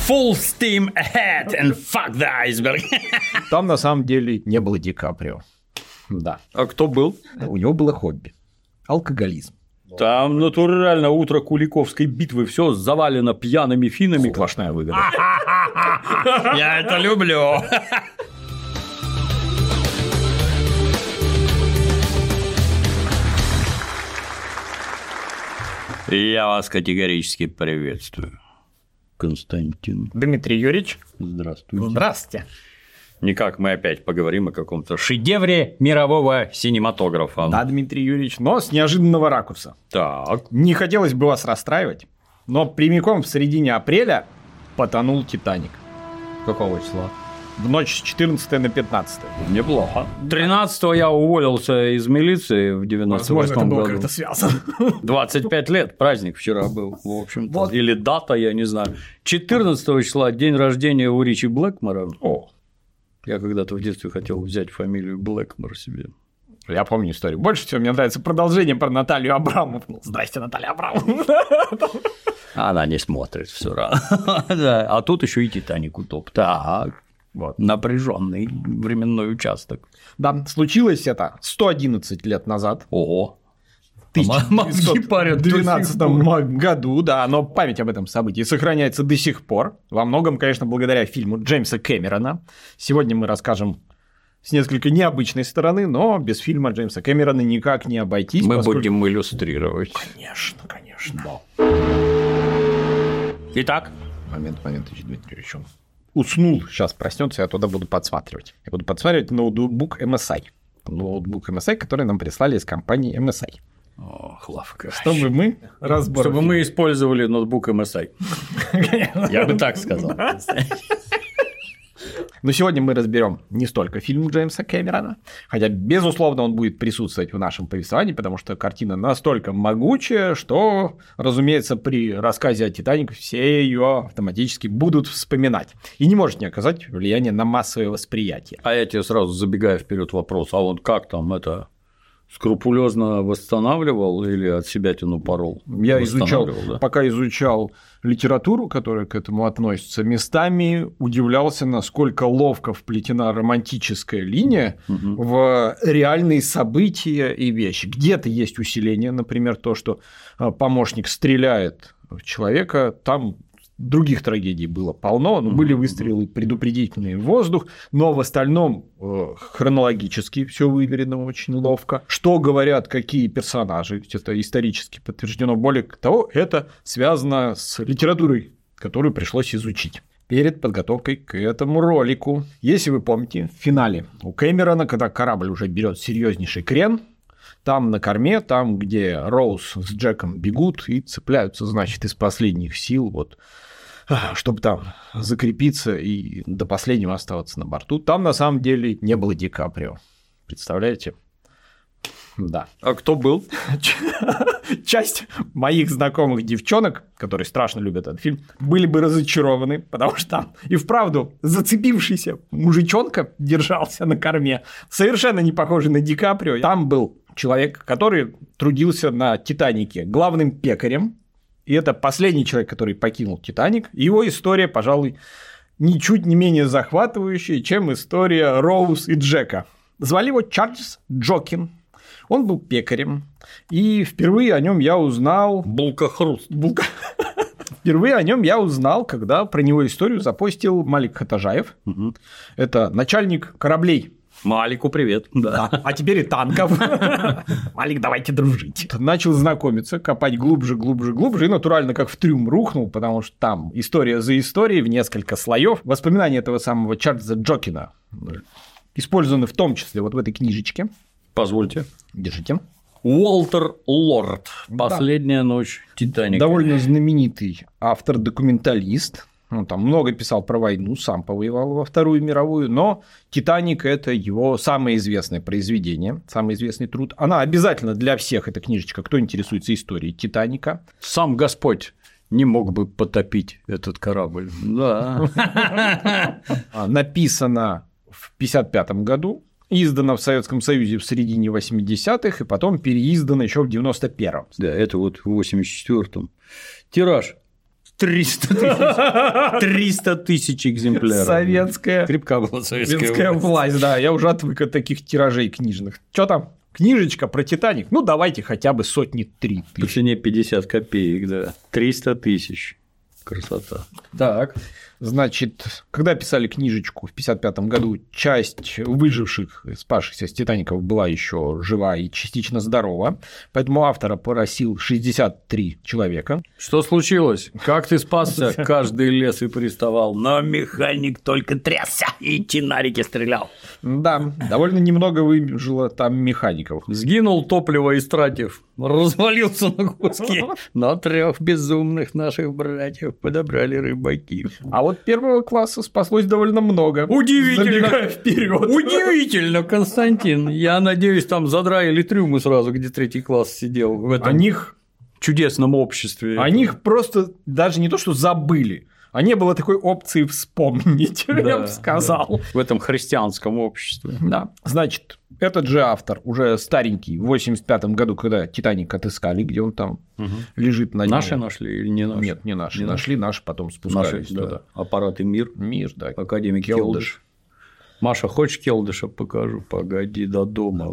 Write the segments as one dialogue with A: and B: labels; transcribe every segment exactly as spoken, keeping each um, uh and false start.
A: Full steam ahead and fuck the iceberg.
B: Там на самом деле не было Ди Каприо. Да.
A: А кто был?
B: У него было хобби. Алкоголизм.
A: Там натурально утро Куликовской битвы, все завалено пьяными финнами.
B: Сплошная выгода.
A: Я это люблю. Я вас категорически приветствую, Константин.
B: Дмитрий Юрьевич.
A: Здравствуйте.
B: Здравствуйте.
A: Никак мы опять поговорим о каком-то шедевре мирового синематографа.
B: Да, Дмитрий Юрьевич, но с неожиданного ракурса.
A: Так.
B: Не хотелось бы вас расстраивать, но прямиком в середине апреля потонул «Титаник».
A: Какого числа?
B: В ночь с четырнадцатого на пятнадцатое.
A: Неплохо. тринадцатого я уволился из милиции в девяносто восьмом году.
B: Возможно, это было как-то связано.
A: двадцать пять лет, праздник вчера был, в общем-то.
B: Вот.
A: Или дата, я не знаю. четырнадцатого числа день рождения у Ричи Блэкмора.
B: О,
A: Я когда-то в детстве хотел взять фамилию Блэкмор себе.
B: я помню историю. Больше всего мне нравится продолжение про Наталью Абрамовну. Здрасте, Наталья Абрамовна.
A: Она не смотрит все равно. Да. А тут еще и «Титаник» утоп. Так.
B: Вот.
A: Напряженный временной участок.
B: Да, случилось это сто одиннадцать лет назад.
A: Ого.
B: В
A: Мозги парят до сих
B: двенадцатом
A: пор.
B: году, да, но память об этом событии сохраняется до сих пор. Во многом, конечно, благодаря фильму Джеймса Кэмерона. Сегодня мы расскажем с несколько необычной стороны, но без фильма Джеймса Кэмерона никак не обойтись.
A: Мы
B: поскольку...
A: будем иллюстрировать.
B: Конечно, конечно.
A: Итак,
B: Момент, момент, Дмитрий Юрьевич. Он уснул, сейчас проснется, я туда буду подсматривать. Я буду подсматривать ноутбук эм эс ай. Ноутбук эм эс ай, который нам прислали из компании эм эс ай.
A: Ох, Лавка.
B: Чтобы мы разбор...
A: Чтобы мы использовали ноутбук эм эс ай. Я бы так сказал.
B: Но сегодня мы разберем не столько фильм Джеймса Кэмерона, хотя, безусловно, он будет присутствовать в нашем повествовании, потому что картина настолько могучая, что, разумеется, при рассказе о «Титанике» все ее автоматически будут вспоминать и не может не оказать влияния на массовое восприятие.
A: А я тебе сразу забегаю вперед вопрос, а вот как там это скрупулезно восстанавливал или от себя тяну порол?
B: Я изучал,
A: да?
B: пока изучал литературу, которая к этому относится, местами удивлялся, насколько ловко вплетена романтическая линия угу. в реальные события и вещи. Где-то есть усиление, например, то, что помощник стреляет в человека, там других трагедий было полно, но были выстрелы предупредительные в воздух, но в остальном э, хронологически все выверено очень ловко. Что говорят какие персонажи, это исторически подтверждено. Более того, это связано с литературой, которую пришлось изучить перед подготовкой к этому ролику. Если вы помните, в финале у Кэмерона, когда корабль уже берет серьезнейший крен, там на корме, там, где Роуз с Джеком бегут и цепляются, значит, из последних сил, вот, чтобы там закрепиться и до последнего оставаться на борту. Там на самом деле не было Ди Каприо. Представляете? Да.
A: А кто был?
B: Часть моих знакомых девчонок, которые страшно любят этот фильм, были бы разочарованы, потому что там и вправду зацепившийся мужичонка держался на корме, совершенно не похожий на Ди Каприо. Там был человек, который трудился на «Титанике» главным пекарем, и это последний человек, который покинул «Титаник». Его история, пожалуй, ничуть не менее захватывающая, чем история Роуз и Джека. Звали его Чарльз Джокин. Он был пекарем, и впервые о нем я узнал...
A: Булка-хруст.
B: Булка... Впервые о нем я узнал, когда про него историю запостил Малик Хатажаев. Угу. Это начальник кораблей.
A: Малику привет. Да.
B: Да. А теперь и танков. Малик, давайте дружить. Начал знакомиться, копать глубже, глубже, глубже, и натурально как в трюм рухнул, потому что там история за историей в несколько слоев. Воспоминания этого самого Чарльза Джокина использованы в том числе вот в этой книжечке.
A: Позвольте.
B: Держите.
A: Уолтер Лорд. «Последняя да. ночь Титаника».
B: Довольно знаменитый автор-документалист. Он там много писал про войну, сам повоевал во Вторую мировую, но «Титаник» – это его самое известное произведение, самый известный труд. Она обязательно для всех, эта книжечка, кто интересуется историей «Титаника».
A: Сам Господь не мог бы потопить этот корабль. Да.
B: Написано в пятьдесят пятом году, издано в Советском Союзе в середине восьмидесятых и потом переиздано еще в девяносто первом.
A: Да, это вот в восемьдесят четвёртом. Тираж триста тысяч, триста тысяч экземпляров.
B: Советская.
A: Крепка была советская,
B: советская власть. власть. Да, я уже отвык от таких тиражей книжных. Что там? Книжечка про «Титаник». Ну, давайте хотя бы сотни три тысячи.
A: По цене пятьдесят копеек, да. триста тысяч. Красота.
B: Так. Значит, когда писали книжечку в пятьдесят пятом году, часть выживших, спасшихся с «Титаников» была еще жива и частично здорова, поэтому автора просил шестьдесят три человека.
A: Что случилось? Как ты спасся? Каждый лес и приставал, но механик только трясся и чинарики стрелял.
B: Да, довольно немного выжило там механиков.
A: Сгинул топливо истратив, развалился на куски, но трех безумных наших братьев подобрали рыбаки.
B: А вот первого класса спаслось довольно много.
A: Удивительно.
B: Вперед.
A: Удивительно, Константин. Я надеюсь, там задраили трюмы сразу, где третий класс сидел в этом
B: о них...
A: чудесном обществе.
B: О них просто даже не то, что забыли. А не было такой опции вспомнить, да, я бы сказал.
A: Да. В этом христианском обществе.
B: Да. Значит, этот же автор, уже старенький, в восемьдесят пятом году, когда «Титаник» отыскали, где он там угу. лежит на дне.
A: Наши нашли или не наши?
B: Нет, не наши.
A: Не
B: нашли, наши потом спускались
A: наши, туда. Да. Аппараты «Мир».
B: «Мир», да.
A: Академик Келдыш. Келдыш. Маша, хочешь Келдыша покажу? Погоди до дома.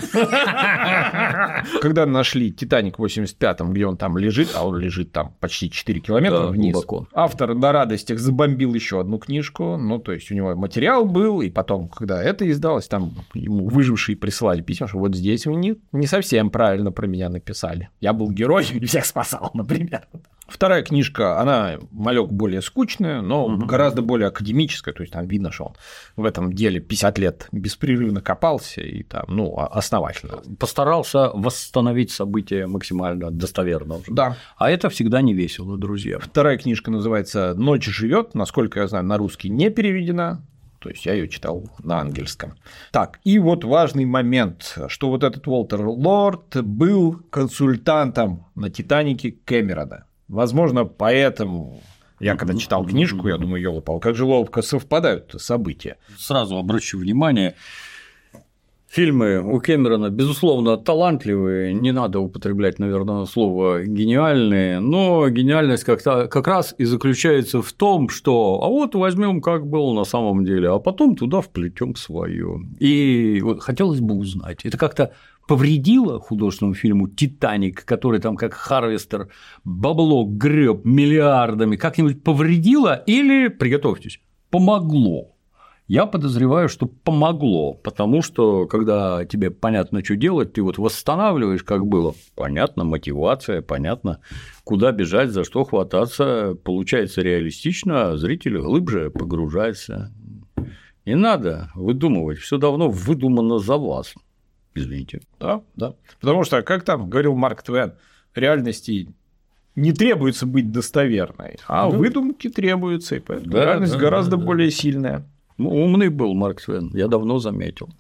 B: Когда нашли «Титаник» в восемьдесят пятом, где он там лежит, а он лежит там почти четыре километра да, вниз, глубоко. Автор на радостях забомбил еще одну книжку, ну, то есть у него материал был, и потом, когда это издалось, там ему выжившие прислали письма, что вот здесь вы не, не совсем правильно про меня написали. Я был героем и всех спасал, например. Вторая книжка, она малек более скучная, но угу. гораздо более академическая, то есть там видно, что он в этом деле пятьдесят лет беспрерывно копался и там, ну, основательно.
A: Постарался восстановить события максимально достоверно уже.
B: Да.
A: А это всегда не весело, друзья.
B: Вторая книжка называется «Ночь живет», насколько я знаю, на русский не переведена. То есть я ее читал на английском. Так, и вот важный момент, что вот этот Уолтер Лорд был консультантом на «Титанике» Кэмерона. Возможно, поэтому я когда читал книжку, я думаю, ёлопал, как же ловко совпадают события.
A: Сразу обращу внимание, фильмы у Кэмерона, безусловно, талантливые, не надо употреблять, наверное, слово «гениальные», но гениальность как-то, как раз и заключается в том, что а вот возьмем, как было на самом деле, а потом туда вплетем свое. И вот хотелось бы узнать, это как-то повредило художественному фильму «Титаник», который там как Харвестер бабло греб миллиардами, как-нибудь повредило или, приготовьтесь, помогло? Я подозреваю, что помогло, потому что, когда тебе понятно, что делать, ты вот восстанавливаешь, как было, понятно, мотивация, понятно, куда бежать, за что хвататься, получается реалистично, зритель глубже погружается. Не надо выдумывать, все давно выдумано за вас. Извините.
B: Да, да. Потому что, как там говорил Марк Твен, реальности не требуется быть достоверной, а да. выдумки требуются, и поэтому да, реальность да, гораздо да, более да. сильная.
A: Ну, умный был Марк Твен, я давно заметил.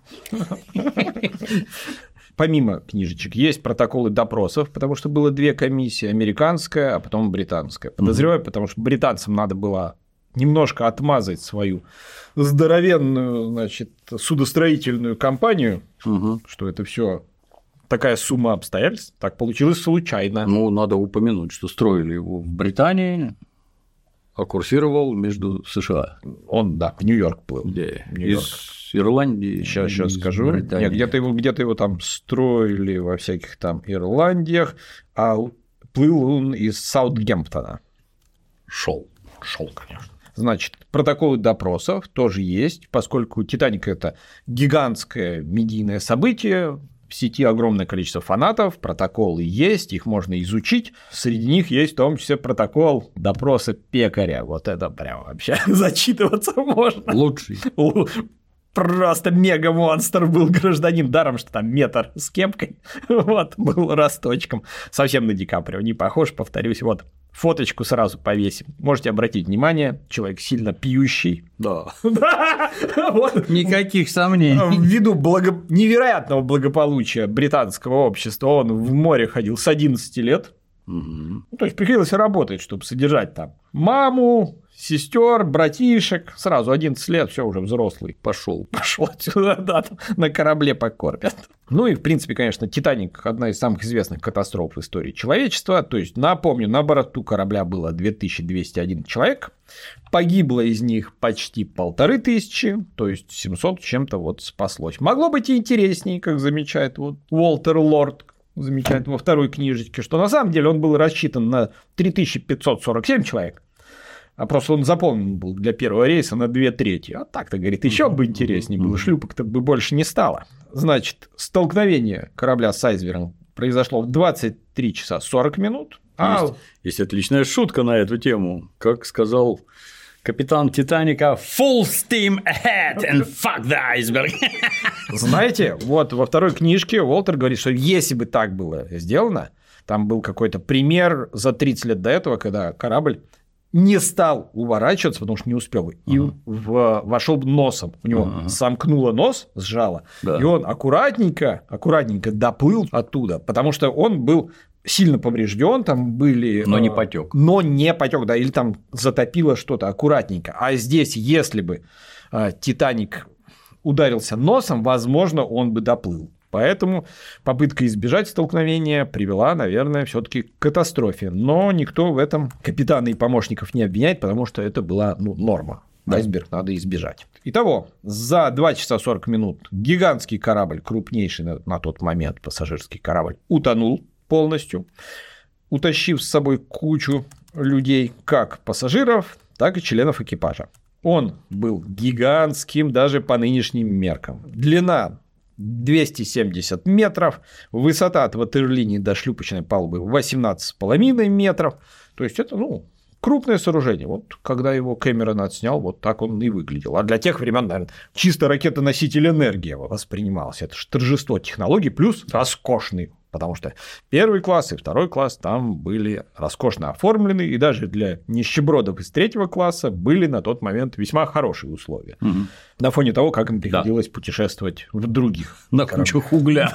B: Помимо книжечек есть протоколы допросов, потому что было две комиссии, американская, а потом британская. Подозреваю, потому что британцам надо было немножко отмазать свою здоровенную, значит, судостроительную компанию, угу. что это все такая сумма обстоятельств, так получилось случайно.
A: Ну, надо упомянуть, что строили его в Британии, а курсировал между США.
B: Он, да, в Нью-Йорк плыл.
A: Где? Нью-Йорк. Из Ирландии.
B: Сейчас, сейчас скажу. Нет, где-то его, где-то его там строили во всяких там Ирландиях, а плыл он из Саутгемптона.
A: Шел.
B: Шел, конечно. Значит, протоколы допросов тоже есть, поскольку «Титаник» – это гигантское медийное событие, в сети огромное количество фанатов, протоколы есть, их можно изучить. Среди них есть в том числе протокол допроса пекаря. Вот это прям вообще зачитываться можно.
A: Лучший.
B: Просто мега-монстр был гражданин, даром, что там метр с кепкой, вот, был росточком, совсем на Ди Каприо, не похож, повторюсь, вот, фоточку сразу повесим, можете обратить внимание, человек сильно пьющий,
A: да, никаких сомнений,
B: ввиду благо... невероятного благополучия британского общества, он в море ходил с одиннадцати лет, Угу. Ну, то есть приходилось работать, чтобы содержать там маму, сестер, братишек. Сразу одиннадцать лет, все уже взрослый. Пошел. Пошел отсюда, да, на корабле покормят. Ну и, в принципе, конечно, «Титаник» – одна из самых известных катастроф в истории человечества. То есть, напомню, на борту корабля было две тысячи двести один человек. Погибло из них почти полторы тысячи, то есть семьсот с чем-то вот спаслось. Могло быть и интереснее, как замечает вот Уолтер Лорд, замечает во второй книжечке, что на самом деле он был рассчитан на три тысячи пятьсот сорок семь человек. А просто он заполнен был для первого рейса на две трети. А так-то, говорит, еще бы интереснее было, шлюпок-то бы больше не стало. Значит, столкновение корабля с айсбергом произошло в двадцать три часа сорок минут.
A: А... Есть, есть отличная шутка на эту тему. Как сказал капитан «Титаника», full steam ahead and fuck the iceberg.
B: Знаете, вот во второй книжке Уолтер говорит, что если бы так было сделано, там был какой-то пример за тридцать лет до этого, когда корабль не стал уворачиваться, потому что не успел, и ага. в, вошел носом. У него ага. сомкнуло нос, сжало, да. и он аккуратненько, аккуратненько доплыл оттуда, потому что он был сильно поврежден, там были...
A: Но не потек.
B: Но не потек, да, или там затопило что-то аккуратненько. А здесь, если бы «Титаник» ударился носом, возможно, он бы доплыл. Поэтому попытка избежать столкновения привела, наверное, все-таки к катастрофе. Но никто в этом капитана и помощников не обвиняет, потому что это была ну, норма. Да. Айсберг надо избежать. Итого, за два часа сорок минут гигантский корабль, крупнейший на, на тот момент пассажирский корабль, утонул полностью, утащив с собой кучу людей, как пассажиров, так и членов экипажа. Он был гигантским даже по нынешним меркам. Длина двести семьдесят метров, высота от ватерлинии до шлюпочной палубы восемнадцать с половиной метров. То есть это, ну, крупное сооружение. Вот когда его Кэмерон отснял, вот так он и выглядел. А для тех времен, наверное, чисто ракетоноситель энергии воспринимался. Это же торжество технологий плюс роскошный. Потому что первый класс и второй класс там были роскошно оформлены, и даже для нищебродов из третьего класса были на тот момент весьма хорошие условия. Угу. На фоне того, как им приходилось да. путешествовать в других.
A: На кучах угля.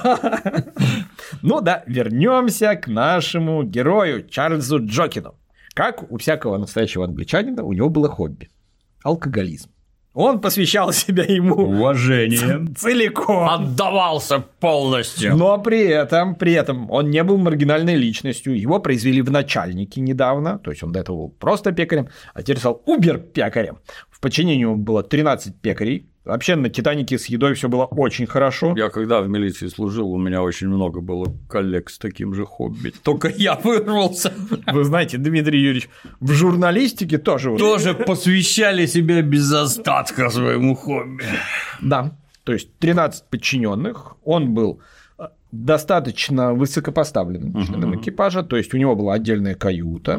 B: Ну да, вернемся к нашему герою Чарльзу Джокину. Как у всякого настоящего англичанина, у него было хобби – алкоголизм. Он посвящал себя ему
A: уважением,
B: целиком,
A: отдавался полностью.
B: Но при этом, при этом он не был маргинальной личностью. Его произвели в начальники недавно, то есть он до этого был просто пекарем, а теперь стал убер-пекарем. В подчинении у него было тринадцать пекарей. Вообще на «Титанике» с едой все было очень хорошо.
A: Я когда в милиции служил, у меня очень много было коллег с таким же хобби. Только я вырвался.
B: Вы знаете, Дмитрий Юрьевич, в журналистике тоже...
A: Тоже посвящали себя без остатка своему хобби.
B: Да, то есть тринадцать подчиненных. Он был достаточно высокопоставленным членом экипажа, то есть у него была отдельная каюта.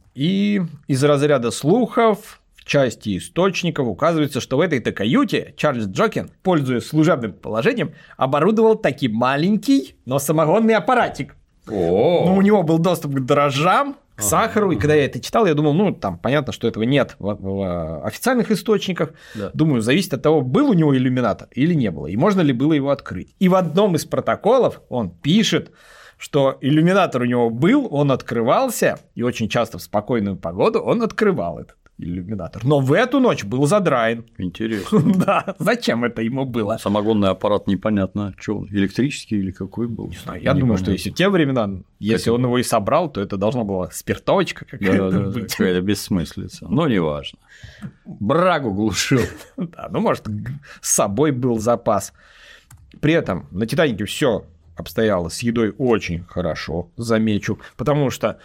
B: И из разряда слухов... В части источников указывается, что в этой-то каюте Чарльз Джокин, пользуясь служебным положением, оборудовал таки маленький, но самогонный аппаратик.
A: О-о-о.
B: Ну, у него был доступ к дрожжам, к сахару, и когда я это читал, я думал, ну, там понятно, что этого нет в, в официальных источниках. Да. Думаю, зависит от того, был у него иллюминатор или не было, и можно ли было его открыть. И в одном из протоколов он пишет, что иллюминатор у него был, он открывался, и очень часто в спокойную погоду он открывал этот иллюминатор. Но в эту ночь был задраен.
A: Интересно.
B: Да, зачем это ему было?
A: Самогонный аппарат непонятно, что он, электрический или какой был.
B: Не знаю, я не думаю, помню. Что если в те времена, если он его и собрал, то это должна была спиртовочка какая-то
A: да, да, быть. Какая-то бессмыслица, но неважно. Брагу глушил.
B: Да, ну, может, с собой был запас. При этом на «Титанике» все обстояло с едой очень хорошо, замечу, потому что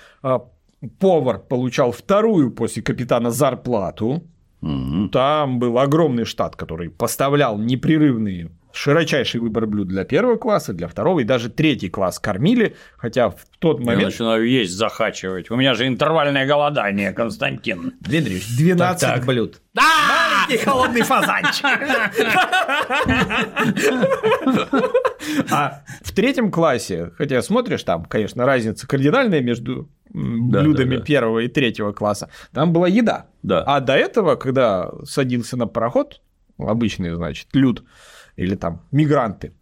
B: повар получал вторую после капитана зарплату. Угу. Там был огромный штат, который поставлял непрерывные, широчайший выбор блюд для первого класса, для второго и даже третий класс кормили, хотя в тот момент...
A: Я начинаю есть, захачивать. У меня же интервальное голодание, Константин.
B: Дмитрий, двенадцать так, так. блюд. Маленький холодный фазанчик. А в третьем классе, хотя смотришь, там, конечно, разница кардинальная между блюдами да, да, да. первого и третьего класса, там была еда.
A: Да.
B: А до этого, когда садился на пароход, обычный, значит, люд или там мигранты,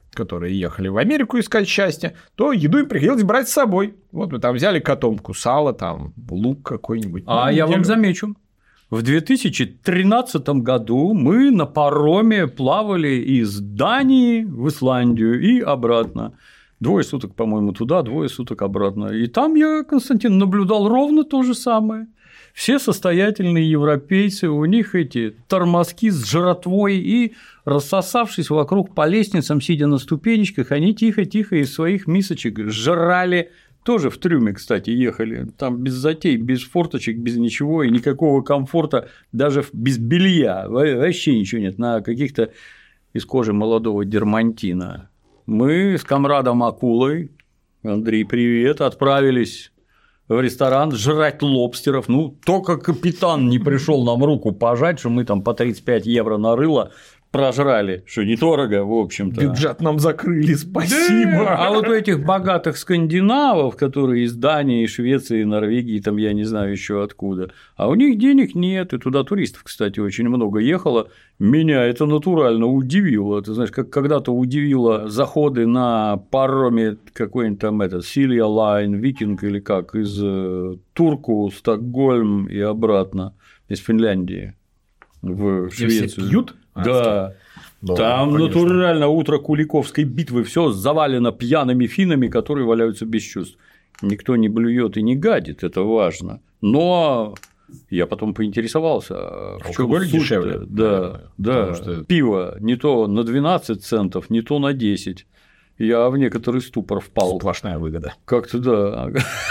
B: которые ехали в Америку искать счастье, то еду им приходилось брать с собой. Вот мы там взяли котомку сала, там лук какой-нибудь.
A: А ну, я неделю. Вам замечу. В две тысячи тринадцатом году мы на пароме плавали из Дании в Исландию и обратно. Двое суток, по-моему, туда, двое суток обратно. И там я, Константин, наблюдал ровно то же самое. Все состоятельные европейцы, у них эти тормозки с жратвой, и, рассосавшись вокруг по лестницам, сидя на ступенечках, они тихо-тихо из своих мисочек жрали. Тоже в трюме, кстати, ехали. Там без затей, без форточек, без ничего, и никакого комфорта, даже без белья. Вообще ничего нет. На каких-то из кожи молодого дермантина. Мы с комрадом Акулой, Андрей, привет, отправились в ресторан жрать лобстеров. Ну, только капитан не пришел нам руку пожать, что мы там по тридцать пять евро на рыло прожрали, что недорого, в общем-то.
B: Бюджет нам закрыли, спасибо.
A: Да. А вот у этих богатых скандинавов, которые из Дании, Швеции, Норвегии, там я не знаю еще откуда, а у них денег нет, и туда туристов, кстати, очень много ехало. Меня это натурально удивило. Ты знаешь, как когда-то удивило заходы на пароме какой-нибудь там этот Silja Line, Викинг или как, из Турку, Стокгольм и обратно, из Финляндии в Швецию.
B: Все пьют?
A: Да. Да, там конечно. Натурально утро Куликовской битвы, все завалено пьяными финнами, которые валяются без чувств. Никто не блюет и не гадит, это важно. Но я потом поинтересовался, в чем суть-то?
B: Дешевле.
A: Да, да. Что... Пиво не то на двенадцать центов, не то на десять. Я в некоторый ступор впал.
B: Сплошная выгода.
A: Как-то да.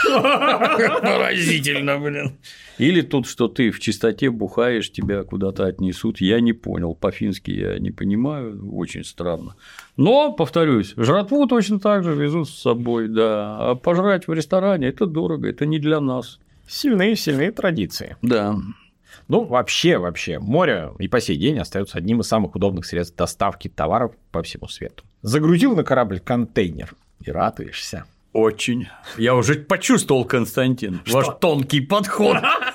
A: Поразительно, блин. Или тут, что ты в чистоте бухаешь, тебя куда-то отнесут. Я не понял. По-фински я не понимаю. Очень странно. Но, повторюсь, жратву точно так же везут с собой, да. А пожрать в ресторане – это дорого, это не для нас.
B: Сильные-сильные традиции.
A: Да.
B: Ну, вообще, вообще, море и по сей день остается одним из самых удобных средств доставки товаров по всему свету. Загрузил на корабль контейнер и радуешься.
A: Очень. Я уже почувствовал, Константин,
B: Что?
A: Ваш тонкий подход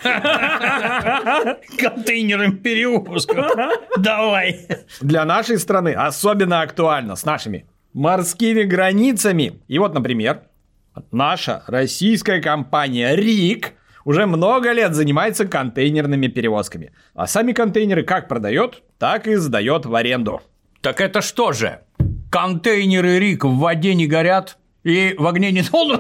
A: к контейнерам перевозка. Давай.
B: Для нашей страны особенно актуально с нашими морскими границами. И вот, например, наша российская компания РИК уже много лет занимается контейнерными перевозками. А сами контейнеры как продает, так и сдает в аренду.
A: Так это что же? Контейнеры РИК в воде не горят и в огне не тонут?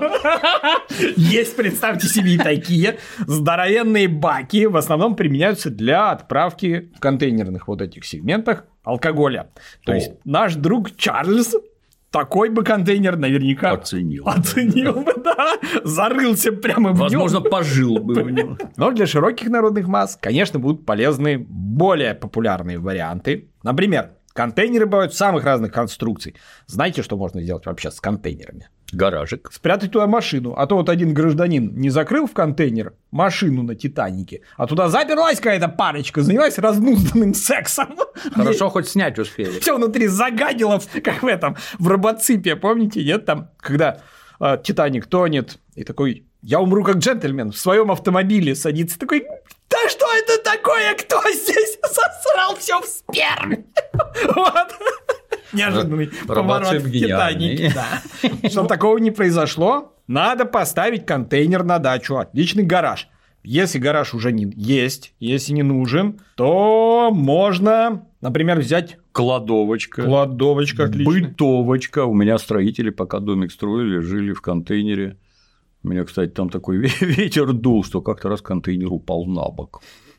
B: Есть, представьте себе, и такие здоровенные баки. В основном применяются для отправки в контейнерных вот этих сегментах алкоголя. То О. есть наш друг Чарльз такой бы контейнер наверняка
A: оценил.
B: Оценил бы, да. Зарылся прямо в нем.
A: Возможно, пожил бы в нем.
B: Но для широких народных масс, конечно, будут полезны более популярные варианты. Например, контейнеры бывают самых разных конструкций. Знаете, что можно сделать вообще с контейнерами?
A: Гаражик.
B: Спрятать туда машину. А то вот один гражданин не закрыл в контейнер машину на Титанике, а туда заперлась какая-то парочка, занялась разнузданным сексом.
A: Хорошо, хоть снять успели.
B: Все внутри загадило, как в этом, в робоципе, помните, нет? Там, когда э, Титаник тонет, и такой: я умру как джентльмен, в своем автомобиле садится, такой: да что это такое, кто здесь засрал все в сперме? Вот. Неожиданный поворот в Титанике. Да. Чтобы такого не произошло, надо поставить контейнер на дачу. Отличный гараж. Если гараж уже не есть, если не нужен, то можно, например, взять
A: кладовочка.
B: Кладовочка, отлично.
A: Бытовочка. У меня строители, пока домик строили, жили в контейнере. У меня, кстати, там такой ветер дул, что как-то раз контейнер упал на бок.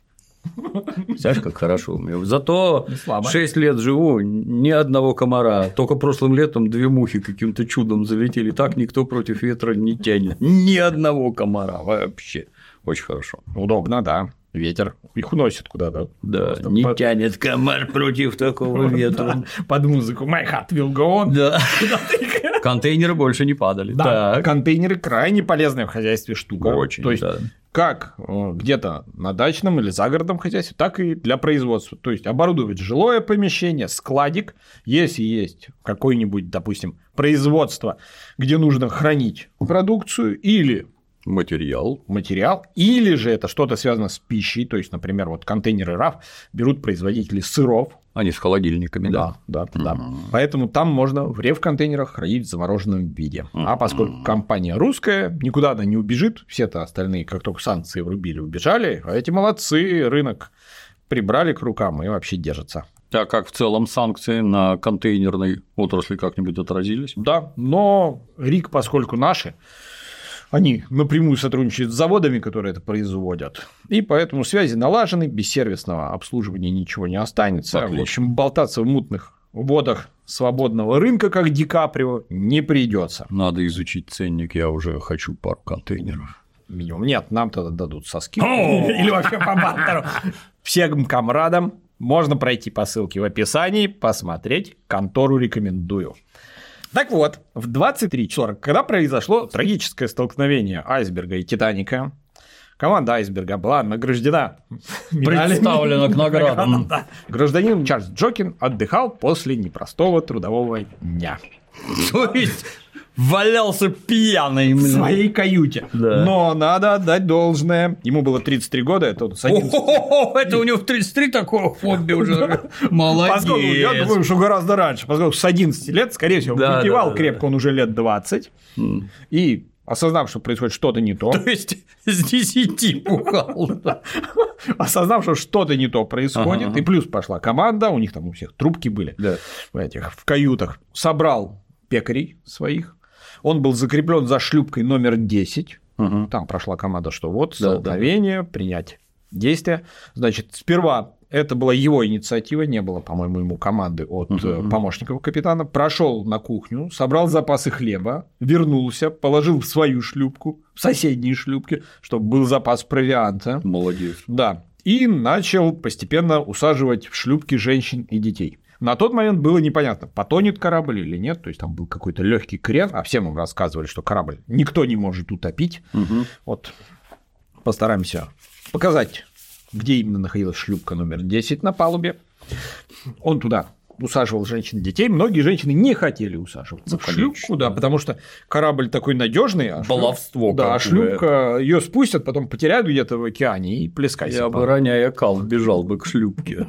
A: Знаешь, как хорошо у меня. Зато шесть лет живу, ни одного комара. Только прошлым летом две мухи каким-то чудом залетели. Так никто против ветра не тянет. Ни одного комара вообще. Очень хорошо.
B: Удобно, да. Ветер их уносит куда-то.
A: Да, просто не под... тянет комар против такого ветра.
B: Да, под музыку My Heart Will Go On.
A: Да. Контейнеры больше не падали.
B: Да, так. Контейнеры крайне полезная в хозяйстве штука.
A: Очень,
B: то есть,
A: да.
B: Как где-то на дачном или загородном хозяйстве, так и для производства. То есть оборудовать жилое помещение, складик, если есть какое-нибудь, допустим, производство, где нужно хранить продукцию, или
A: Материал.
B: Материал. Или же это что-то связано с пищей. То есть, например, вот контейнеры РАФ берут производители сыров.
A: Они с холодильниками, да?
B: Да, да, да. Mm-hmm. Поэтому там можно в реф-контейнерах хранить в замороженном виде. Mm-hmm. А поскольку компания русская, никуда она не убежит, все-то остальные, как только санкции врубили, убежали, а эти молодцы, рынок прибрали к рукам и вообще держатся.
A: А как в целом санкции на контейнерной отрасли как-нибудь отразились?
B: Да, но РИК, поскольку наши, они напрямую сотрудничают с заводами, которые это производят, и поэтому связи налажены, без сервисного обслуживания ничего не останется. Отлично. В общем, болтаться в мутных водах свободного рынка, как Ди Каприо, не придется.
A: Надо изучить ценник, я уже хочу пару контейнеров.
B: Минимум. Нет, нам тогда дадут со скидкой. Или вообще по бартеру. Всем комрадам можно пройти по ссылке в описании, посмотреть, контору рекомендую. Так вот, в двадцать три сорок, когда произошло трагическое столкновение айсберга и Титаника, команда айсберга была награждена
A: представлена к наградам.
B: Гражданин Чарльз Джокин отдыхал после непростого трудового дня.
A: То есть валялся пьяный
B: в своей каюте. Да. Но надо отдать должное. Ему было тридцать три года, это с одиннадцати...
A: О-о-о, это у него в тридцать три такое хобби уже. Молодец.
B: Поскольку, я думаю, что гораздо раньше. Поскольку с одиннадцати лет, скорее всего, да, выпивал да, крепко, да. Он уже лет двадцать. Mm. И осознав, что происходит что-то не то.
A: То есть с десяти бухал.
B: Осознав, что что-то не то происходит. Ага. И плюс пошла команда, у них там у всех трубки были
A: да.
B: в этих в каютах. Собрал пекарей своих. Он был закреплен за шлюпкой номер десять. Угу. Там прошла команда, что вот столкновение, да, да. принять действия. Значит, сперва это была его инициатива, не было, по-моему, ему команды от угу. помощников капитана. Прошел на кухню, собрал запасы хлеба, вернулся, положил в свою шлюпку, в соседние шлюпки, чтобы был запас провианта.
A: Молодец.
B: Да. И начал постепенно усаживать в шлюпки женщин и детей. На тот момент было непонятно, потонет корабль или нет, то есть там был какой-то легкий крен, а всем им рассказывали, что корабль никто не может утопить. Угу. Вот постараемся показать, где именно находилась шлюпка номер десять на палубе. Он туда усаживал женщин и детей. Многие женщины не хотели усаживаться ну, в шлюпку, да, потому что корабль такой надежный, а
A: баловство,
B: шлюп... да, а шлюпка ее спустят, потом потеряют где-то в океане и плескайся.
A: Я бы, роняя кал, бежал бы к шлюпке.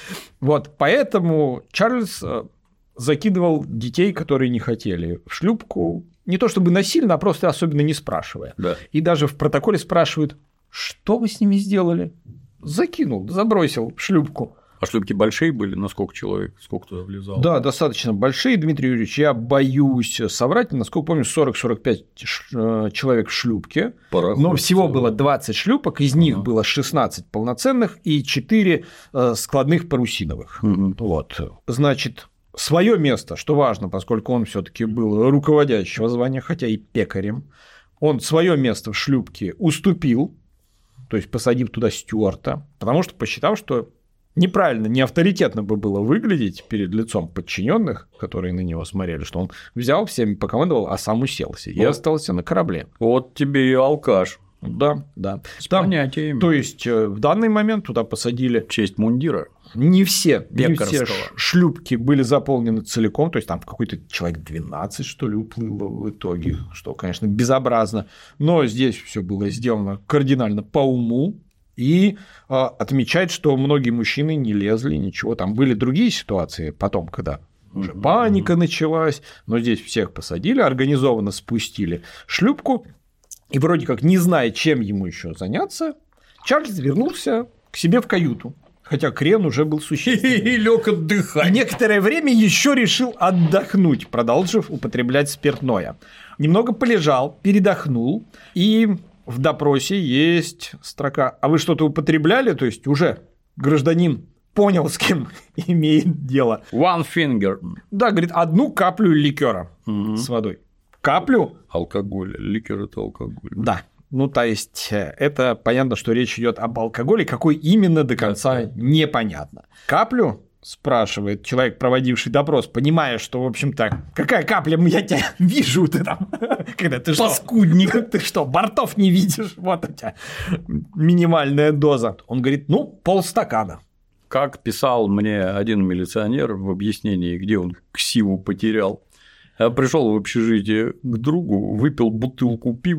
B: Вот, поэтому Чарльз закидывал детей, которые не хотели, в шлюпку, не то чтобы насильно, а просто особенно не спрашивая.
A: Да.
B: И даже в протоколе спрашивают, что вы с ними сделали? Закинул, забросил в шлюпку.
A: А шлюпки большие были? На сколько человек? Сколько туда влезало?
B: Да, достаточно большие, Дмитрий Юрьевич. Я боюсь соврать, насколько помню, сорок-сорок пять человек в шлюпке. Пароход, но всего было двадцать шлюпок, из ага. них было шестнадцать полноценных и четыре складных парусиновых. Угу. Вот. Значит, свое место, что важно, поскольку он все-таки был руководящего звания, хотя и пекарем, он свое место в шлюпке уступил, то есть посадив туда стюарта, потому что посчитал, что неправильно, не авторитетно бы было выглядеть перед лицом подчиненных, которые на него смотрели, что он взял, всеми покомандовал, а сам уселся и вот. остался на корабле.
A: Вот тебе и алкаш.
B: Да, да.
A: С Там, понятиями.
B: То есть в данный момент туда посадили
A: честь мундира.
B: Не все, не все шлюпки были заполнены целиком, то есть там какой-то человек двенадцать, что ли, уплыло в итоге, что, конечно, безобразно, но здесь все было сделано кардинально по уму. И а, отмечает, что многие мужчины не лезли, ничего. Там были другие ситуации потом, когда уже паника началась, но здесь всех посадили, организованно спустили шлюпку, и вроде как не зная, чем ему еще заняться, Чарльз вернулся к себе в каюту. Хотя крен уже был существенный.
A: И лег отдыхать.
B: И некоторое время еще решил отдохнуть, продолжив употреблять спиртное. Немного полежал, передохнул и... В допросе есть строка «А вы что-то употребляли?» То есть уже гражданин понял, с кем имеет дело.
A: One finger.
B: Да, говорит, одну каплю ликера угу. с водой. Каплю?
A: Алкоголь. Ликер – это алкоголь.
B: Да. Ну, то есть, это понятно, что речь идет об алкоголе, какой именно до конца да. непонятно. Каплю? Спрашивает человек, проводивший допрос, понимая, что, в общем-то, какая капля, я тебя вижу, ты там, когда ты что,
A: паскудник,
B: ты что, бортов не видишь, вот у тебя минимальная доза. Он говорит, ну, полстакана.
A: Как писал мне один милиционер в объяснении, где он ксиву потерял, я пришел в общежитие к другу, выпил бутылку пива,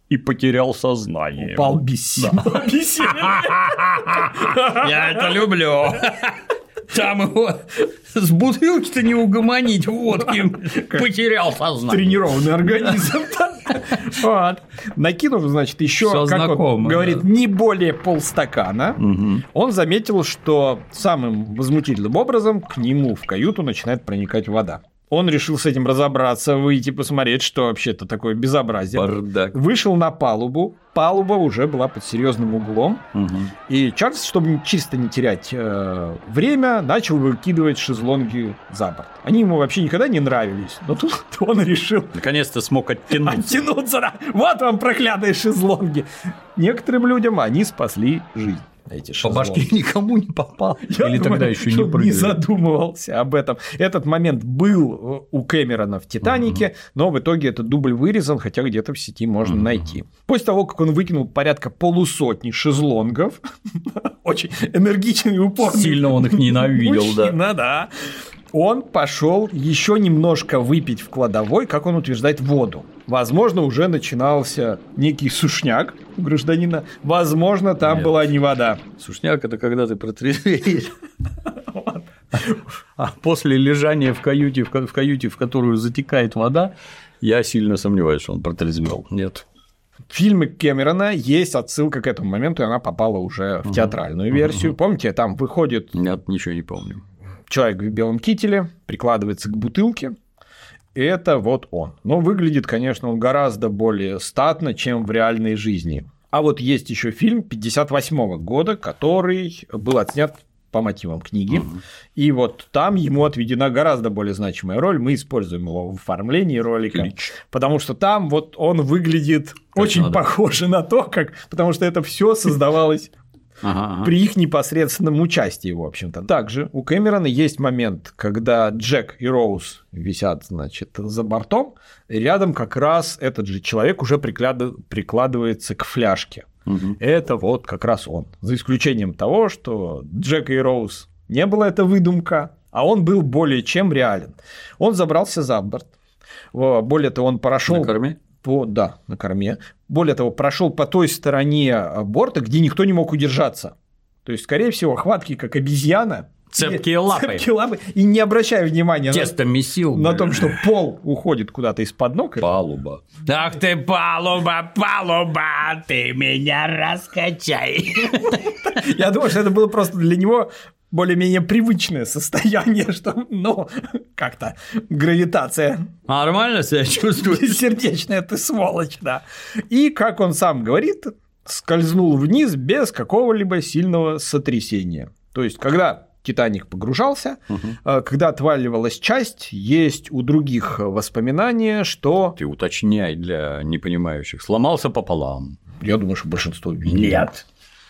A: и потерял сознание.
B: Упал без сил.
A: Я это люблю. Там его с бутылки-то не угомонить водки. Потерял сознание.
B: Тренированный организм. Вот. Накинув, значит, еще, как
A: знакомо,
B: он говорит,
A: да.
B: не более полстакана, угу. он заметил, что самым возмутительным образом к нему в каюту начинает проникать вода. Он решил с этим разобраться, выйти посмотреть, что вообще-то такое безобразие.
A: Бардак.
B: Вышел на палубу. Палуба уже была под серьезным углом. Угу. И Чарльз, чтобы чисто не терять э, время, начал выкидывать шезлонги за борт. Они ему вообще никогда не нравились. Но тут он решил...
A: Наконец-то смог оттянуться.
B: Оттянуться, да. Вот вам проклятые шезлонги. Некоторым людям они спасли жизнь. Эти
A: по башке никому не попал.
B: Я
A: Или
B: думаю,
A: тогда еще не прыгали.
B: Не задумывался об этом. Этот момент был у Кэмерона в «Титанике», uh-huh. но в итоге этот дубль вырезан, хотя где-то в сети можно uh-huh. найти. После того, как он выкинул порядка полусотни шезлонгов, очень энергичный и упорный.
A: Сильно он их ненавидел,
B: мужчина, да. Он пошел еще немножко выпить в кладовой, как он утверждает, воду. Возможно, уже начинался некий сушняк у гражданина. Возможно, там Нет. была не вода.
A: Сушняк – это когда ты протрезвеешь. А после лежания в каюте, в каюте, в которую затекает вода, я сильно сомневаюсь, что он протрезвел. Нет.
B: В фильме Кэмерона есть отсылка к этому моменту, и она попала уже в театральную версию. Помните, там выходит…
A: Нет, ничего не помню.
B: Человек в белом кителе прикладывается к бутылке. Это вот он. Но выглядит, конечно, он гораздо более статно, чем в реальной жизни. А вот есть еще фильм пятьдесят восьмого года, который был отснят по мотивам книги. Угу. И вот там ему отведена гораздо более значимая роль. Мы используем его в оформлении ролика. Отлично. Потому что там вот он выглядит как очень надо. Похоже на то, как. Потому что это все создавалось. Ага, ага. При их непосредственном участии, в общем-то. Также у Кэмерона есть момент, когда Джек и Роуз висят, значит, за бортом, и рядом как раз этот же человек уже прикладывается к фляжке. Угу. Это вот как раз он. За исключением того, что Джека и Роуз не было это выдумка, а он был более чем реален. Он забрался за борт. Более того, он прошел...
A: На корме?
B: По, да, на корме. Более того, прошел по той стороне борта, где никто не мог удержаться. То есть, скорее всего, хватки как обезьяна.
A: Цепкие лапы.
B: Цепкие лапы. И не обращая внимания
A: Тесто
B: на,
A: месил,
B: на том, что пол уходит куда-то из-под ног.
A: Палуба. Ах ты, палуба, палуба, ты меня раскачай.
B: Я думаю, что это было просто для него более-менее привычное состояние, что, ну, как-то гравитация.
A: Нормально себя чувствуешь?
B: Сердечная ты сволочь, да. И, как он сам говорит, скользнул вниз без какого-либо сильного сотрясения. То есть, когда Титаник погружался, угу. когда отваливалась часть, есть у других воспоминания, что…
A: Ты уточняй для непонимающих. Сломался пополам.
B: Я думаю, что большинство видит.
A: Нет.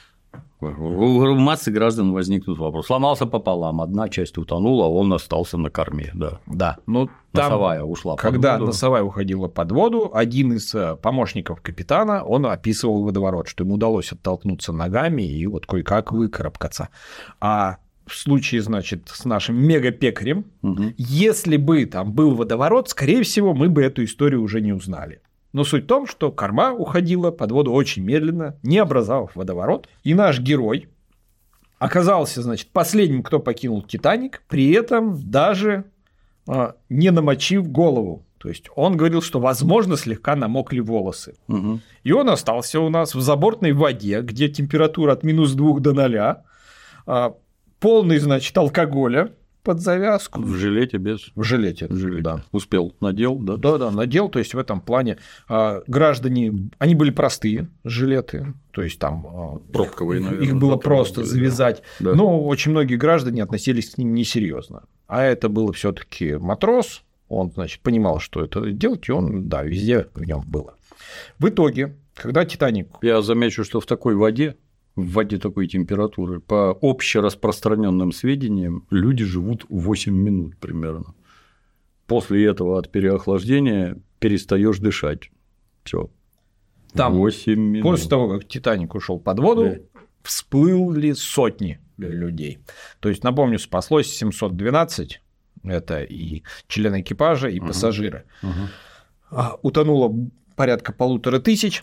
A: У массы граждан возникнут вопрос. Сломался пополам, одна часть утонула, а он остался на корме. Да,
B: да. Но
A: носовая ушла под
B: когда
A: воду.
B: Носовая уходила под воду, один из помощников капитана, он описывал водоворот, что ему удалось оттолкнуться ногами и вот кое-как выкарабкаться. А в случае, значит, с нашим мегапекарем, угу. если бы там был водоворот, скорее всего, мы бы эту историю уже не узнали. Но суть в том, что корма уходила под воду очень медленно, не образовав водоворот, и наш герой оказался, значит, последним, кто покинул Титаник, при этом даже а, не намочив голову. То есть он говорил, что, возможно, слегка намокли волосы. Угу. И он остался у нас в забортной воде, где температура от минус двух до ноля, а, полный, значит, алкоголя. Под завязку.
A: В жилете без.
B: В жилете,
A: в жилете.
B: Да.
A: Успел, надел, да?
B: Да, да, надел. То есть в этом плане а, граждане, они были простые жилеты, то есть там а,
A: пробковые, наверное.
B: Их было просто были, завязать. Да. Но очень многие граждане относились к ним несерьезно. А это был все-таки матрос. Он, значит, понимал, что это делать, и он, да, везде в нем было. В итоге, когда Титаник.
A: Я замечу, что в такой воде. В воде такой температуры, по общераспространенным сведениям, люди живут восемь минут примерно. После этого от переохлаждения перестаешь дышать. Все.
B: Там
A: восемь минут.
B: После того, как Титаник ушел под воду, да. всплыли сотни да. людей. То есть, напомню, спаслось семьсот двенадцать, это и члены экипажа, и угу. пассажиры. Угу. Утонуло порядка полутора тысяч.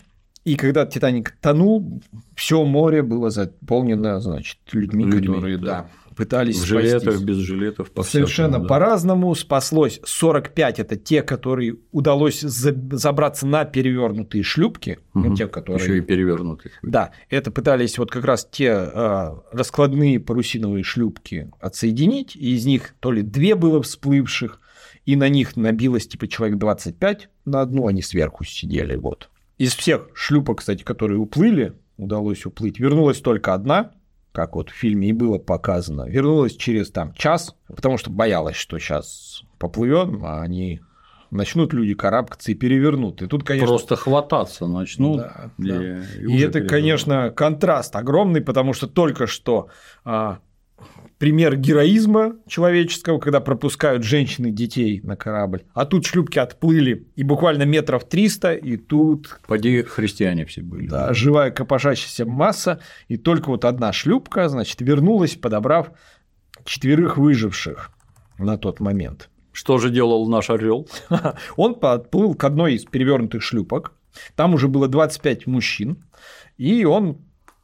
B: И когда «Титаник» тонул, все море было заполнено, значит, людьми, людьми которые, да. Да, пытались
A: в
B: спастись.
A: жилетах, без жилетов.
B: Совершенно
A: да.
B: по-разному. Спаслось сорок пять – это те, которые удалось забраться на перевернутые шлюпки.
A: Угу.
B: Ну, те, которые...
A: Еще и перевернутые.
B: Да, это пытались вот как раз те а, раскладные парусиновые шлюпки отсоединить, и из них то ли две было всплывших, и на них набилось типа человек двадцать пять на одну, они сверху сидели. Вот. Из всех шлюпок, кстати, которые уплыли, удалось уплыть, вернулась только одна, как вот в фильме и было показано, вернулась через там час, потому что боялась, что сейчас поплывем, а они начнут люди карабкаться и перевернут. И тут, конечно...
A: Просто хвататься начнут.
B: Да,
A: и,
B: да.
A: и,
B: и это, конечно, контраст огромный, потому что только что а, пример героизма человеческого, когда пропускают женщин и детей на корабль, а тут шлюпки отплыли, и буквально метров триста, и тут...
A: Поди христиане все были.
B: Да, живая копошащаяся масса, и только вот одна шлюпка, значит, вернулась, подобрав четверых выживших на тот момент.
A: Что же делал наш орел?
B: Он подплыл к одной из перевернутых шлюпок, там уже было двадцать пять мужчин, и он...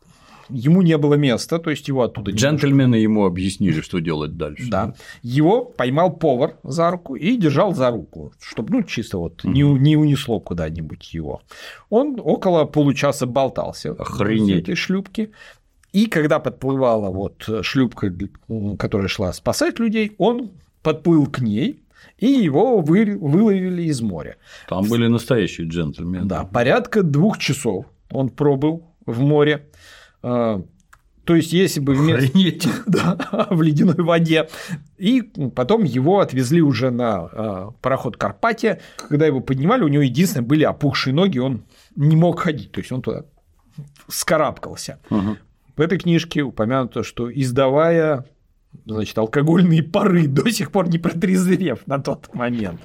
B: Ему не было места, то есть его оттуда...
A: Джентльмены немножко... ему объяснили, что делать дальше.
B: Да. Его поймал повар за руку и держал за руку, чтобы, ну, чисто вот не, не унесло куда-нибудь его. Он около получаса болтался
A: Охренеть.
B: в этой шлюпке. И когда подплывала вот шлюпка, которая шла спасать людей, он подплыл к ней, и его вы... выловили из моря.
A: Там были настоящие джентльмены.
B: Да, порядка двух часов он пробыл в море. То есть, если бы вместо... да, в ледяной воде. И потом его отвезли уже на пароход «Карпатия». Когда его поднимали, у него единственное были опухшие ноги, он не мог ходить. То есть, он туда вскарабкался. Угу. В этой книжке упомянуто, что издавая, значит, алкогольные пары, до сих пор не протрезвев на тот момент.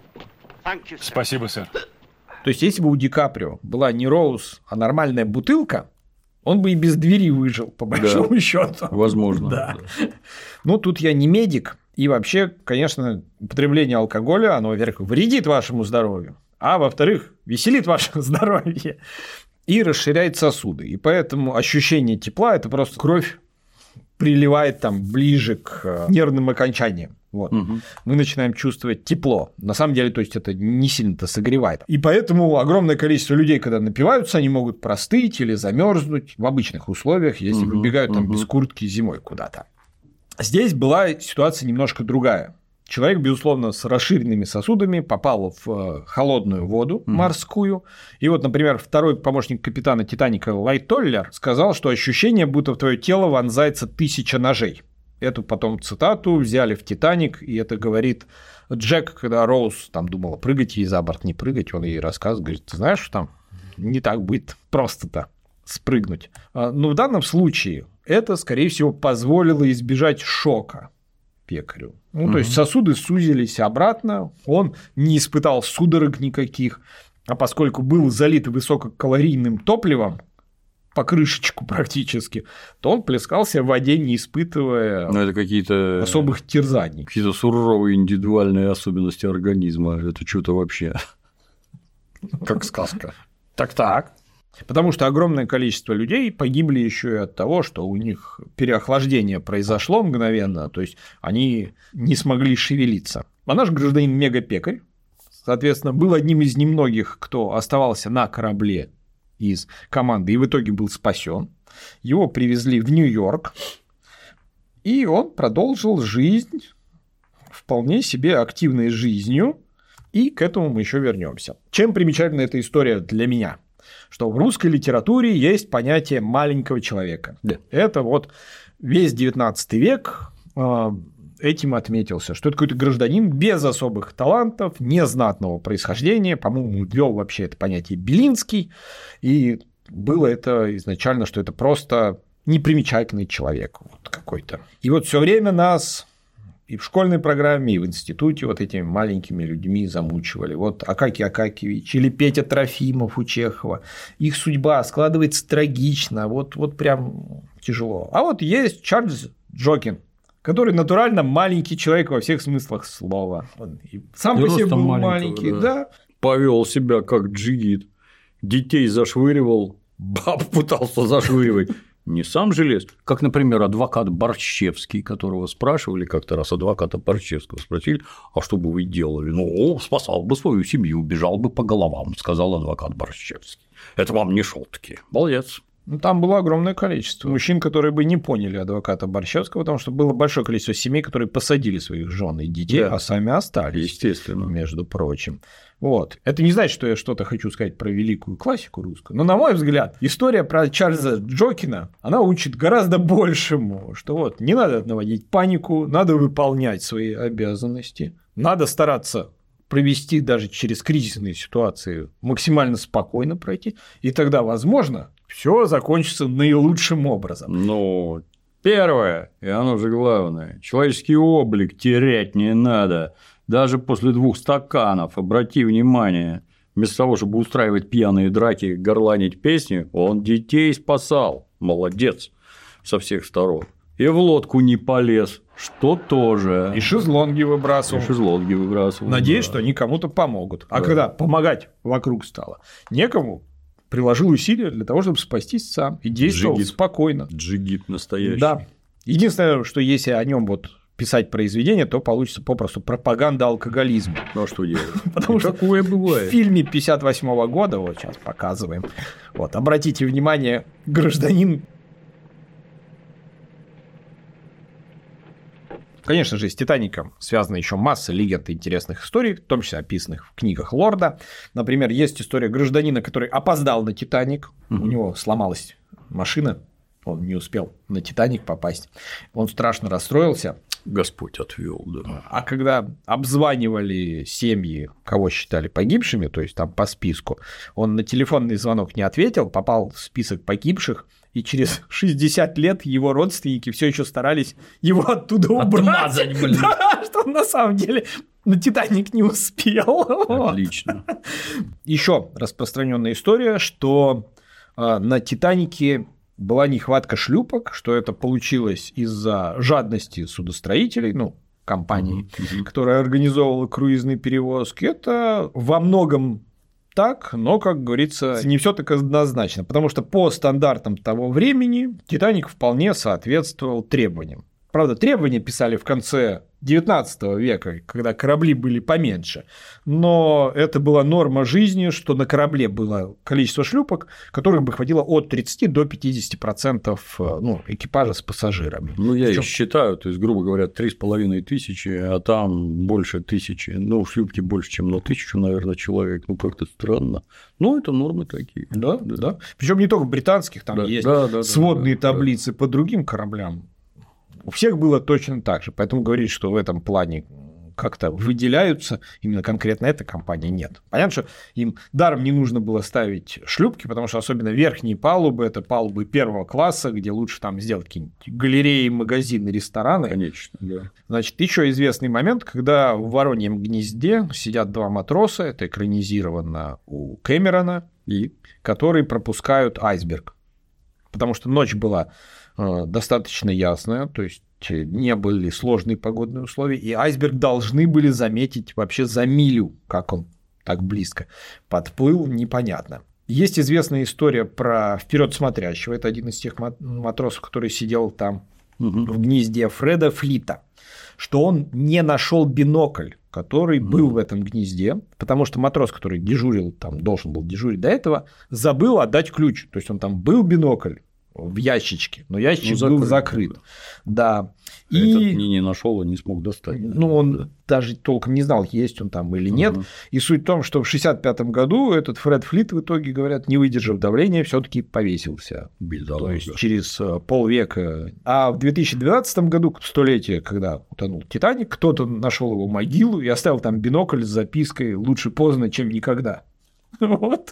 C: Спасибо, сэр.
B: То есть, если бы у Ди Каприо была не Роуз, а нормальная бутылка, он бы и без двери выжил, по большому да, счету.
A: Возможно.
B: Да. Ну, тут я не медик. И вообще, конечно, употребление алкоголя, оно, во-первых, вредит вашему здоровью, а во-вторых, веселит ваше здоровье и расширяет сосуды. И поэтому ощущение тепла – это просто кровь приливает там ближе к нервным окончаниям. Вот. Угу. Мы начинаем чувствовать тепло. На самом деле, то есть это не сильно-то согревает. И поэтому огромное количество людей, когда напиваются, они могут простыть или замерзнуть в обычных условиях, если угу. выбегают там угу. без куртки зимой куда-то. Здесь была ситуация немножко другая. Человек, безусловно, с расширенными сосудами попал в холодную воду угу. морскую. И вот, например, второй помощник капитана «Титаника» Лайт Толлер сказал, что ощущение, будто в твое тело вонзается тысяча ножей. Эту потом цитату взяли в «Титаник», и это говорит Джек, когда Роуз там думала, прыгать ей за борт, не прыгать, он ей рассказывает, говорит, ты знаешь, что там не так будет просто-то спрыгнуть. Но в данном случае это, скорее всего, позволило избежать шока пекарю. Ну, угу. то есть сосуды сузились обратно, он не испытал судорог никаких, а поскольку был залит высококалорийным топливом, по крышечку практически, то он плескался в воде, не испытывая
A: Но это какие-то...
B: особых терзаний.
A: Какие-то суровые индивидуальные особенности организма. Это что-то вообще...
B: Как сказка. Так-так. Потому что огромное количество людей погибли еще и от того, что у них переохлаждение произошло мгновенно, то есть они не смогли шевелиться. А наш гражданин Мегапекарь, соответственно, был одним из немногих, кто оставался на корабле из команды и в итоге был спасен. Его привезли в Нью-Йорк, и он продолжил жизнь вполне себе активной жизнью, и к этому мы еще вернемся. Чем примечательна эта история для меня? Что в русской литературе есть понятие маленького человека. Да. Это вот весь девятнадцатый век этим отметился, что это какой-то гражданин без особых талантов, незнатного происхождения, по-моему, ввел вообще это понятие Белинский, и было это изначально, что это просто непримечательный человек вот какой-то. И вот все время нас и в школьной программе, и в институте вот этими маленькими людьми замучивали. Вот Акакий Акакиевич или Петя Трофимов у Чехова. Их судьба складывается трагично, вот, вот прям тяжело. А вот есть Чарльз Джокин, который натурально маленький человек во всех смыслах слова. Он и сам и по себе был маленький, да.
A: да. Повел себя как джигит. детей зашвыривал, баб пытался зашвыривать. Не сам же лез, как, например, адвокат Борщевский, которого спрашивали как-то раз, адвоката Борщевского спросили, а что бы вы делали? Ну, спасал бы свою семью, бежал бы по головам, сказал адвокат Борщевский. Это вам не шутки. Молодец.
B: Ну, там было огромное количество мужчин, которые бы не поняли адвоката Борщевского, потому что было большое количество семей, которые посадили своих жен и детей, да. а сами остались.
A: Естественно.
B: Между прочим. Вот. Это не значит, что я что-то хочу сказать про великую классику русскую, но, на мой взгляд, история про Чарльза Джокина, она учит гораздо большему, что вот не надо наводить панику, надо выполнять свои обязанности, надо стараться провести даже через кризисные ситуации максимально спокойно пройти, и тогда, возможно, все закончится наилучшим образом.
A: Ну, первое, и оно же главное, человеческий облик терять не надо. Даже после двух стаканов, обрати внимание, вместо того, чтобы устраивать пьяные драки, горланить песни, он детей спасал. Молодец со всех сторон. И в лодку не полез, что тоже.
B: И шезлонги выбрасывал.
A: И шезлонги выбрасывал.
B: Надеюсь,
A: да.
B: что они кому-то помогут. А
A: да.
B: когда помогать вокруг стало некому, приложил усилия для того, чтобы спастись сам. И действовал
A: Джигит.
B: спокойно.
A: Джигит настоящий.
B: Да. Единственное, что если о нем вот писать произведение, то получится попросту пропаганда алкоголизма.
A: Ну а что делать?
B: Потому что
A: такое бывает.
B: В фильме пятьдесят восьмого года, вот сейчас показываем, вот, обратите внимание, гражданин. Конечно же, с «Титаником» связана еще масса легенд и интересных историй, в том числе описанных в книгах Лорда. Например, есть история гражданина, который опоздал на «Титаник», угу. у него сломалась машина, он не успел на «Титаник» попасть, он страшно расстроился.
A: Господь отвел, да.
B: А когда обзванивали семьи, кого считали погибшими, то есть там по списку, он на телефонный звонок не ответил, попал в список погибших, и через шестьдесят лет его родственники все еще старались его оттуда убрать.
A: Отмазать, блин.
B: Да, что он на самом деле на «Титаник» не успел.
A: Отлично.
B: Еще распространенная история, что на «Титанике» была нехватка шлюпок, что это получилось из-за жадности судостроителей, ну, компании, mm-hmm. которая организовывала круизные перевозки. Это во многом так, но, как говорится, не все так однозначно, потому что по стандартам того времени «Титаник» вполне соответствовал требованиям. Правда, требования писали в конце девятнадцатого века, когда корабли были поменьше, но это была норма жизни, что на корабле было количество шлюпок, которых бы хватило от тридцати до пятидесяти процентов ну, экипажа с пассажирами.
A: Ну, я
B: Причём...
A: их считаю, то есть, грубо говоря, три с половиной тысячи, а там больше тысячи, ну, шлюпки больше, чем на тысячу, наверное, человек, ну, как-то странно. Но это нормы такие.
B: Да, да. да. Причем не только британских, там
A: да,
B: есть
A: да, да,
B: сводные
A: да, да,
B: таблицы да. по другим кораблям. У всех было точно так же, поэтому говорить, что в этом плане как-то выделяются именно конкретно эта компания, нет. Понятно, что им даром не нужно было ставить шлюпки, потому что особенно верхние палубы, это палубы первого класса, где лучше там сделать какие-нибудь галереи, магазины, рестораны.
A: Конечно, да.
B: Значит, еще известный момент, когда в Вороньем гнезде сидят два матроса, это экранизировано у Кэмерона, и которые пропускают айсберг, потому что ночь была достаточно ясная, то есть не были сложные погодные условия, и айсберг должны были заметить вообще за милю, как он так близко подплыл, непонятно. Есть известная история про вперед смотрящего, это один из тех матросов, который сидел там угу. в гнезде Фреда Флита, что он не нашел бинокль, который был в этом гнезде, потому что матрос, который дежурил, там должен был дежурить до этого, забыл отдать ключ, то есть он там был бинокль в ящичке, но ящик ну, был закрыт. Да.
A: И этот не, не нашел и не смог достать.
B: Ну, он даже толком не знал, есть он там или нет. Uh-huh. И суть в том, что в шестьдесят пятом году этот Фред Флит в итоге, говорят, не выдержав давления, все-таки повесился.
A: Бедолага.
B: То есть через полвека. А в две тысячи двенадцатом году, столетие, когда утонул «Титаник», кто-то нашел его могилу и оставил там бинокль с запиской «Лучше поздно, чем никогда». Вот.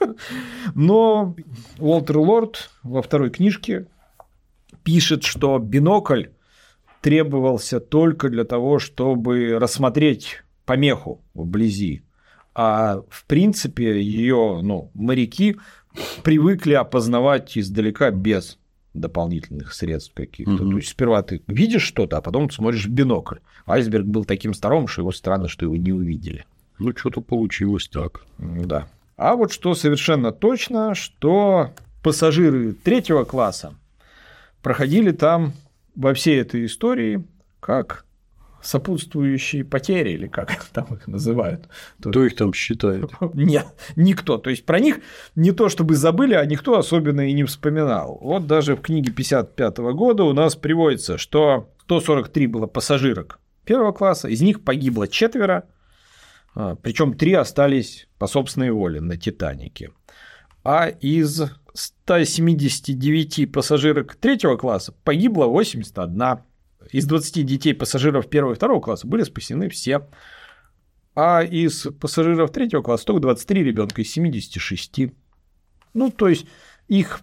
B: Но Уолтер Лорд во второй книжке пишет, что бинокль требовался только для того, чтобы рассмотреть помеху вблизи. А в принципе ее ну, моряки привыкли опознавать издалека без дополнительных средств каких-то. Mm-hmm. То есть сперва ты видишь что-то, а потом смотришь в бинокль. Айсберг был таким здоровым, что его странно, что его не увидели.
A: Ну, что-то получилось так.
B: Да. А вот что совершенно точно, что пассажиры третьего класса проходили там во всей этой истории как сопутствующие потери, или как там их называют.
A: Кто их там считает?
B: Нет, никто. То есть про них не то чтобы забыли, а никто особенно и не вспоминал. Вот даже в книге пятьдесят пятого года у нас приводится, что сто сорок три было пассажирок первого класса, из них погибло четверо, причем три остались по собственной воле на «Титанике». А из ста семидесяти девяти пассажирок третьего класса погибло восемьдесят одна. Из двадцати детей пассажиров первого и второго класса были спасены все. А из пассажиров третьего класса только двадцать три ребенка из семидесяти шести. Ну, то есть их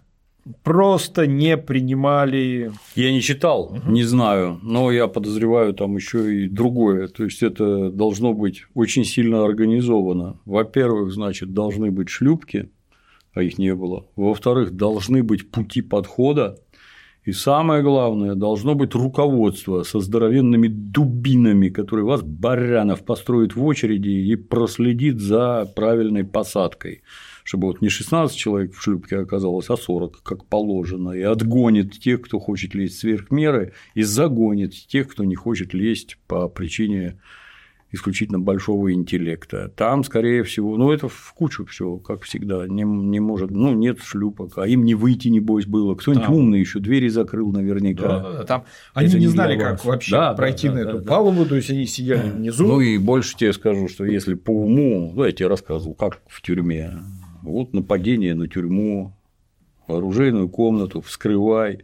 B: просто не принимали.
A: Я не читал, угу. не знаю, но я подозреваю там еще и другое. То есть это должно быть очень сильно организовано. Во-первых, значит, должны быть шлюпки, а их не было. Во-вторых, должны быть пути подхода. И самое главное, должно быть руководство со здоровенными дубинами, которые вас, баранов, построит в очереди и проследит за правильной посадкой, чтобы вот не шестнадцать человек в шлюпке оказалось, а сорок, как положено, и отгонит тех, кто хочет лезть сверх меры, и загонит тех, кто не хочет лезть по причине исключительно большого интеллекта. Там, скорее всего, ну, это в кучу всего, как всегда, не, не может, ну, нет шлюпок, а им не выйти, небось, было. Кто-нибудь там умный еще двери закрыл наверняка.
B: Да, да, да. Там они не, не знали, как вообще да, пройти да, на да, эту да, палубу, да. То есть они сидели внизу.
A: Ну, и больше тебе скажу, что если по уму, ну, я тебе рассказывал, как в тюрьме, вот нападение на тюрьму, оружейную комнату, вскрывай,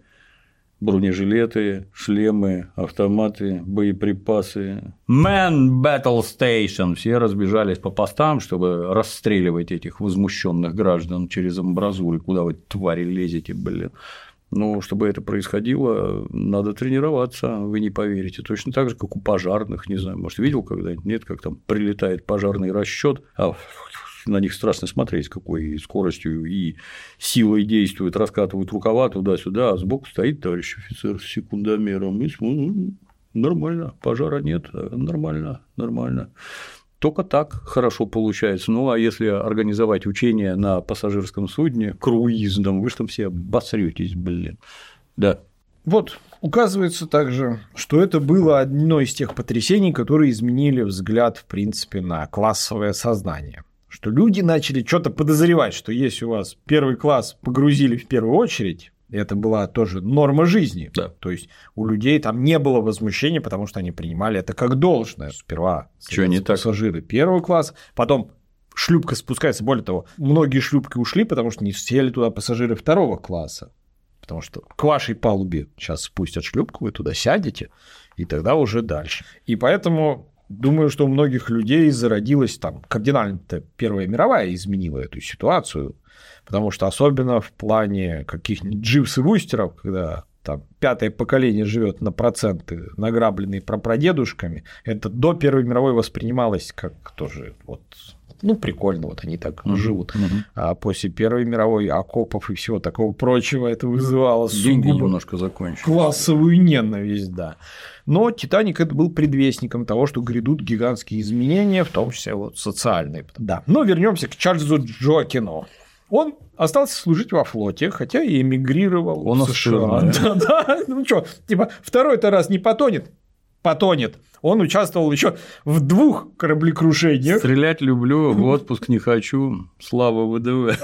A: бронежилеты, шлемы, автоматы, боеприпасы. Man Battle Station. Все разбежались по постам, чтобы расстреливать этих возмущенных граждан через амбразуры. Куда вы, твари, лезете, блин. Но чтобы это происходило, надо тренироваться, вы не поверите. Точно так же, как у пожарных, не знаю, может, видел когда-нибудь, нет, как там прилетает пожарный расчет, а на них страшно смотреть, с какой скоростью и силой действуют, раскатывают рукава туда-сюда, а сбоку стоит товарищ офицер с секундомером и смотрит, нормально, пожара нет, нормально, нормально. Только так хорошо получается. Ну, а если организовать учения на пассажирском судне круизном, вы же там все обосрётесь, блин. Да.
B: Вот, указывается также, что это было одно из тех потрясений, которые изменили взгляд, в принципе, на классовое сознание. Что люди начали что-то подозревать, что если у вас первый класс погрузили в первую очередь, это была тоже норма жизни.
A: Да.
B: То есть у людей там не было возмущения, потому что они принимали это как должное. Сперва пассажиры первого класса, потом шлюпка спускается. Более того, многие шлюпки ушли, потому что не сели туда пассажиры второго класса. Потому что к вашей палубе сейчас спустят шлюпку, вы туда сядете, и тогда уже дальше. И поэтому думаю, что у многих людей зародилась там кардинально-то Первая мировая изменила эту ситуацию, потому что особенно в плане каких-нибудь Дживс и Вустеров, когда там пятое поколение живет на проценты, награбленные прапрадедушками, это до Первой мировой воспринималось как тоже вот, ну, прикольно, вот они так mm-hmm. живут. Mm-hmm. А после Первой мировой окопов и всего такого прочего это вызывало
A: деньги немножко закончились.
B: Классовую ненависть, да. Но «Титаник» это был предвестником того, что грядут гигантские изменения, в том числе вот социальные. Да. Но вернемся к Чарльзу Джокину. Он остался служить во флоте, хотя и эмигрировал
A: Он
B: в США. Да, да, ну что, типа второй-то раз не потонет? Потонет. Он участвовал еще в двух кораблекрушениях.
A: Стрелять люблю, в отпуск не хочу. Слава ВДВ.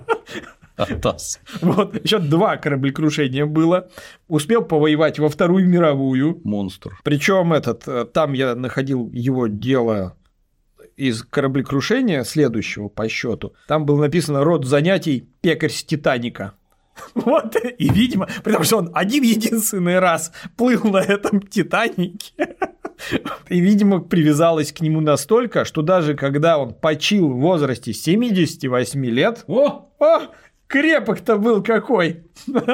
A: Атас.
B: Вот, еще два кораблекрушения было. Успел повоевать во Вторую мировую.
A: Монстр.
B: Причем этот, там я находил его дело из кораблекрушения следующего по счету. Там было написано род занятий «Пекарь с Титаника». Вот, и, видимо, потому что он один единственный раз плыл на этом Титанике, и, видимо, привязалась к нему настолько, что даже когда он почил в возрасте семидесяти восьми лет, о, о, крепок-то был какой!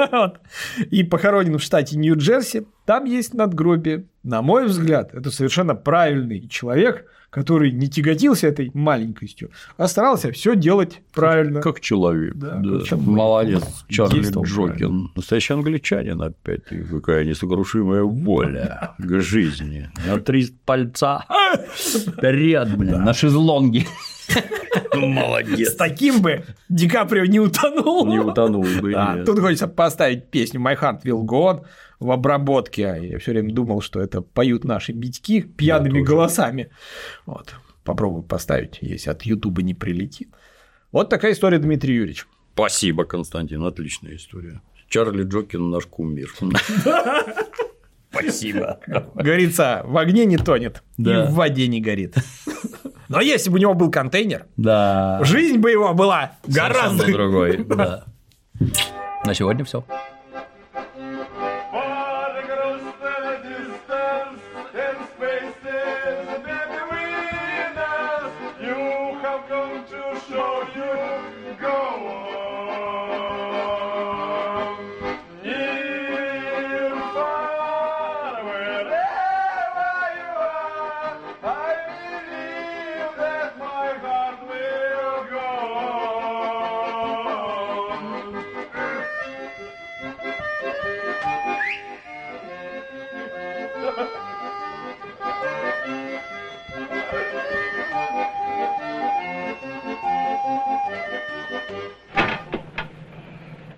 B: И похоронен в штате Нью-Джерси, там есть надгробие. На мой взгляд, это совершенно правильный человек, который не тяготился этой маленькостью, а старался все делать правильно.
A: Как человек. Да, да. Как молодец, Чарли Джокин. Настоящий англичанин опять. Какая несокрушимая воля к жизни. На три пальца вперед, блин, на шезлонге. Молодец.
B: С таким бы Ди Каприо не утонул.
A: Не утонул бы.
B: Да, тут хочется поставить песню My Heart Will Go On в обработке. Я все время думал, что это поют наши битьки пьяными голосами. Вот. Попробую поставить, если от Ютуба не прилетит. Вот такая история, Дмитрий Юрьевич.
A: Спасибо, Константин, отличная история. Чарли Джокин наш кумир. Спасибо.
B: Говорится, в огне не тонет, да. И в воде не горит. Но если бы у него был контейнер,
A: да.
B: Жизнь бы его была гораздо
A: другой. Да. На сегодня все.